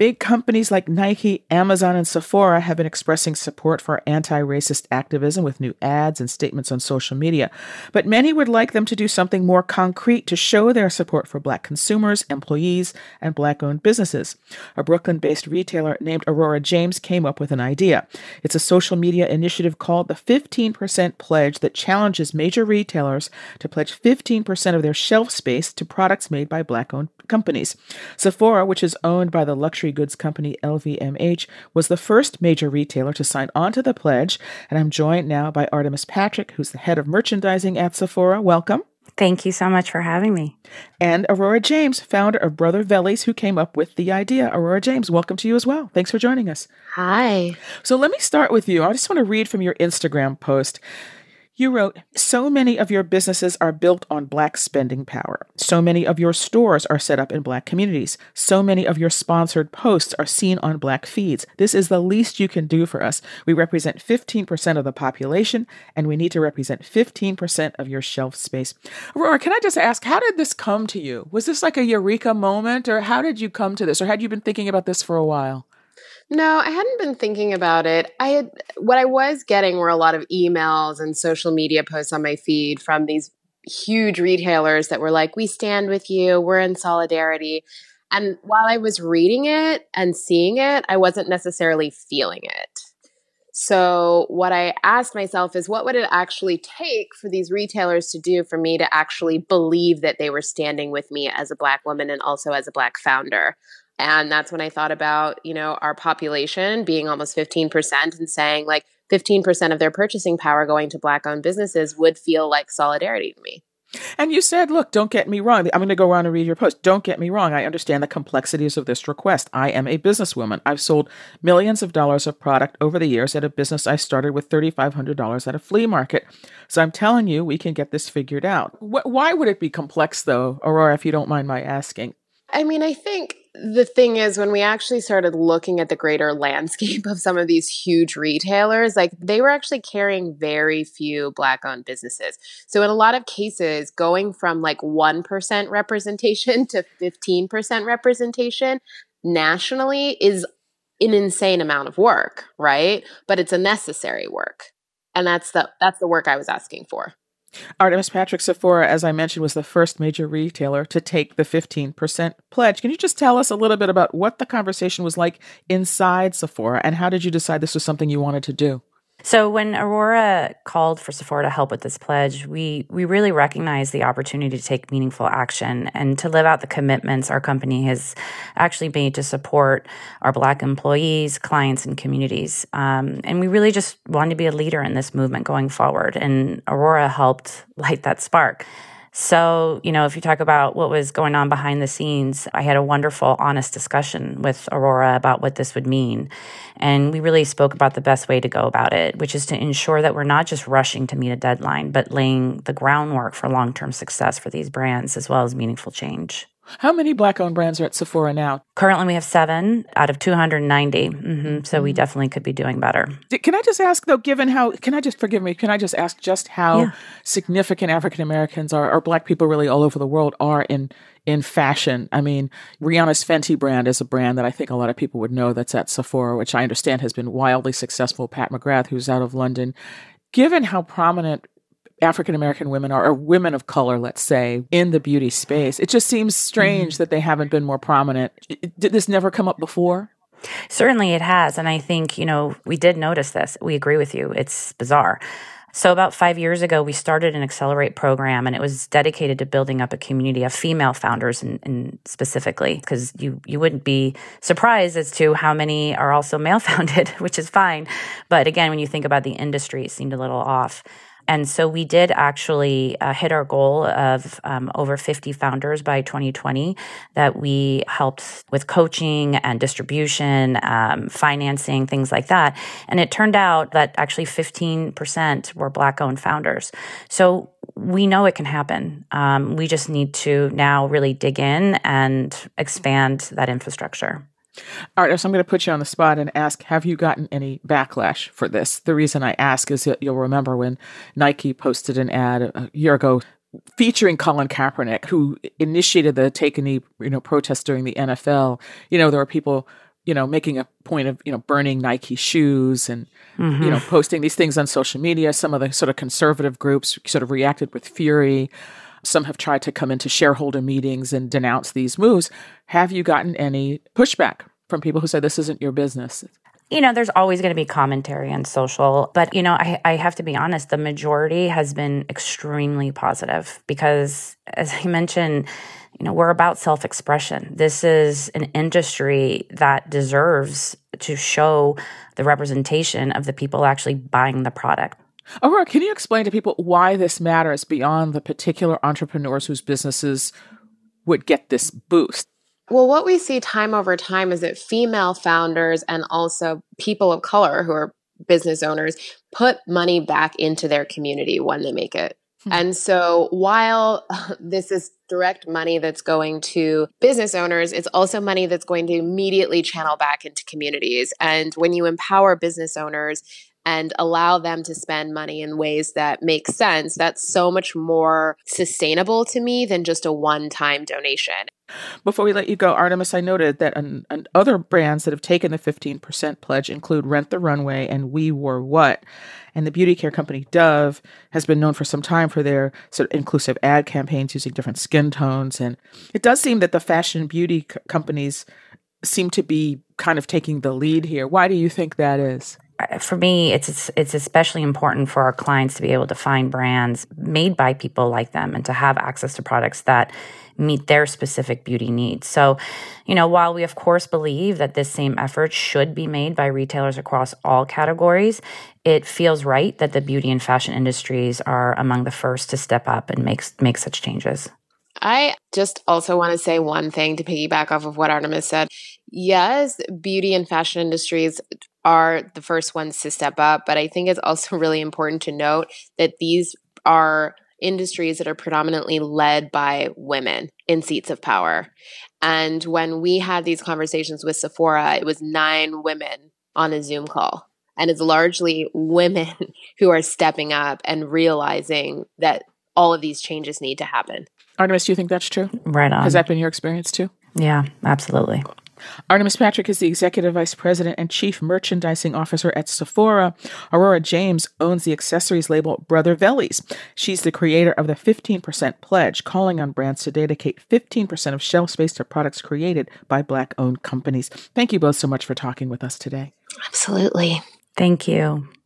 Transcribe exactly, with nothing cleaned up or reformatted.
Big companies like Nike, Amazon, and Sephora have been expressing support for anti-racist activism with new ads and statements on social media. But many would like them to do something more concrete to show their support for Black consumers, employees, and Black-owned businesses. A Brooklyn-based retailer named Aurora James came up with an idea. It's a social media initiative called the fifteen percent Pledge that challenges major retailers to pledge fifteen percent of their shelf space to products made by Black-owned companies. Sephora, which is owned by the luxury goods company L V M H, was the first major retailer to sign on to the pledge. And I'm joined now by Artemis Patrick, who's the head of merchandising at Sephora. Welcome. Thank you so much for having me. And Aurora James, founder of Brother Vellies, who came up with the idea. Aurora James, welcome to you as well. Thanks for joining us. Hi. So let me start with you. I just want to read from your Instagram post. You wrote, so many of your businesses are built on Black spending power. So many of your stores are set up in Black communities. So many of your sponsored posts are seen on Black feeds. This is the least you can do for us. We represent fifteen percent of the population, and we need to represent fifteen percent of your shelf space. Aurora, can I just ask, how did this come to you? Was this like a eureka moment, or how did you come to this? Or had you been thinking about this for a while? No, I hadn't been thinking about it. I had what I was getting were a lot of emails and social media posts on my feed from these huge retailers that were like, we stand with you, we're in solidarity. And while I was reading it and seeing it, I wasn't necessarily feeling it. So what I asked myself is, what would it actually take for these retailers to do for me to actually believe that they were standing with me as a Black woman and also as a Black founder? And that's when I thought about, you know, our population being almost fifteen percent and saying like fifteen percent of their purchasing power going to Black-owned businesses would feel like solidarity to me. And you said, look, don't get me wrong. I'm going to go around and read your post. Don't get me wrong. I understand the complexities of this request. I am a businesswoman. I've sold millions of dollars of product over the years at a business I started with three thousand five hundred dollars at a flea market. So I'm telling you, we can get this figured out. Wh- why would it be complex, though, Aurora, if you don't mind my asking? I mean, I think the thing is, when we actually started looking at the greater landscape of some of these huge retailers, like they were actually carrying very few Black-owned businesses. So in a lot of cases, going from like one percent representation to fifteen percent representation nationally is an insane amount of work, right? But it's a necessary work. And that's the that's the work I was asking for. Artemis Patrick, Sephora, as I mentioned, was the first major retailer to take the fifteen percent pledge. Can you just tell us a little bit about what the conversation was like inside Sephora, and how did you decide this was something you wanted to do? So when Aurora called for Sephora to help with this pledge, we we really recognized the opportunity to take meaningful action and to live out the commitments our company has actually made to support our Black employees, clients, and communities. Um, and we really just wanted to be a leader in this movement going forward. And Aurora helped light that spark. So, you know, if you talk about what was going on behind the scenes, I had a wonderful, honest discussion with Aurora about what this would mean. And we really spoke about the best way to go about it, which is to ensure that we're not just rushing to meet a deadline, but laying the groundwork for long-term success for these brands as well as meaningful change. How many Black-owned brands are at Sephora now? Currently, we have seven out of two hundred ninety. Mm-hmm. So we definitely could be doing better. Can I just ask, though, given how, can I just, forgive me, can I just ask just how yeah. significant African Americans are, or Black people really all over the world are in in fashion? I mean, Rihanna's Fenty brand is a brand that I think a lot of people would know that's at Sephora, which I understand has been wildly successful. Pat McGrath, who's out of London. Given how prominent African-American women are, or women of color, let's say, in the beauty space, it just seems strange mm-hmm. that they haven't been more prominent. Did this never come up before? Certainly it has. And I think, you know, we did notice this. We agree with you. It's bizarre. So about five years ago, we started an Accelerate program, and it was dedicated to building up a community of female founders, and, and specifically, because you, you wouldn't be surprised as to how many are also male-founded, which is fine. But again, when you think about the industry, it seemed a little off. And so we did actually uh, hit our goal of um, over fifty founders by twenty twenty that we helped with coaching and distribution, um, financing, things like that. And it turned out that actually fifteen percent were Black-owned founders. So we know it can happen. Um, we just need to now really dig in and expand that infrastructure. All right, so I'm going to put you on the spot and ask, have you gotten any backlash for this? The reason I ask is that you'll remember when Nike posted an ad a year ago featuring Colin Kaepernick, who initiated the Take a Knee, you know, protest during the N F L. You know, there were people you know, making a point of, you know, burning Nike shoes and, Mm-hmm. you know, posting these things on social media. Some of the sort of conservative groups sort of reacted with fury. Some have tried to come into shareholder meetings and denounce these moves. Have you gotten any pushback from people who say this isn't your business? You know, there's always going to be commentary on social, but, you know, I, I have to be honest, the majority has been extremely positive because, as I mentioned, you know, we're about self-expression. This is an industry that deserves to show the representation of the people actually buying the product. Aurora, can you explain to people why this matters beyond the particular entrepreneurs whose businesses would get this boost? Well, what we see time over time is that female founders and also people of color who are business owners put money back into their community when they make it. Hmm. And so while this is direct money that's going to business owners, it's also money that's going to immediately channel back into communities. And when you empower business owners and allow them to spend money in ways that make sense, that's so much more sustainable to me than just a one-time donation. Before we let you go, Artemis, I noted that an, an other brands that have taken the fifteen percent pledge include Rent the Runway and We Wore What. And the beauty care company Dove has been known for some time for their sort of inclusive ad campaigns using different skin tones. And it does seem that the fashion and beauty c- companies seem to be kind of taking the lead here. Why do you think that is? For me, it's it's especially important for our clients to be able to find brands made by people like them and to have access to products that meet their specific beauty needs. So, you know, while we of course believe that this same effort should be made by retailers across all categories, it feels right that the beauty and fashion industries are among the first to step up and make, make such changes. I just also want to say one thing to piggyback off of what Artemis said. Yes, beauty and fashion industries are the first ones to step up, but I think it's also really important to note that these are industries that are predominantly led by women in seats of power. And when we had these conversations with Sephora, it was nine women on a Zoom call. And it's largely women who are stepping up and realizing that all of these changes need to happen. Artemis, do you think that's true? Right on. Has that been your experience too? Yeah, absolutely. Artemis Patrick is the Executive Vice President and Chief Merchandising Officer at Sephora. Aurora James owns the accessories label Brother Vellies. She's the creator of the fifteen percent pledge, calling on brands to dedicate fifteen percent of shelf space to products created by Black-owned companies. Thank you both so much for talking with us today. Absolutely. Thank you.